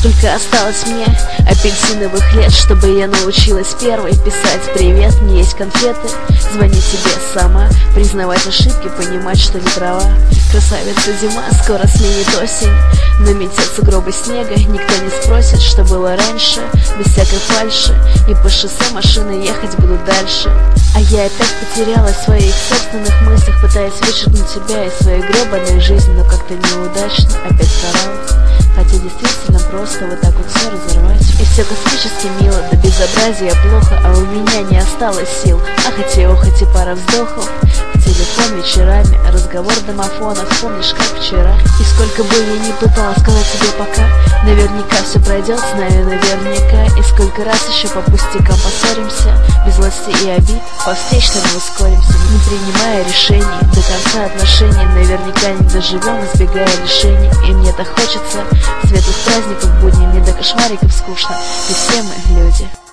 Сколько осталось мне апельсиновых лет, чтобы я научилась первой писать привет. Не есть конфеты, звонить себе сама, признавать ошибки, понимать, что не права. Красавица зима, скоро сменит осень, наметят сугробы снега. Никто не спросит, что было раньше, без всякой фальши. И по шоссе машины ехать будут дальше. А я опять потерялась в своих собственных мыслях, пытаясь вычеркнуть себя из своей гребаной жизни, но как-то неудачно, опять старалась. Хотя действительно просто вот так вот все разорвать. И все космически мило, до безобразия плохо, а у меня не осталось сил. Хоть и охоть и пара вздохов. В телефон вечерами, разговор домофона, вспомнишь, как вчера. И сколько бы я ни пыталась сказать себе пока, наверняка все пройдет, знаю наверняка. И сколько раз еще по пустякам поссоримся, без злости и обид, по встречному ускоримся. Не принимая решений, до конца отношений наверняка не доживем, избегая лишений. И мне так хочется светлых праздников в будни, мне до кошмариков скучно, и все мы люди.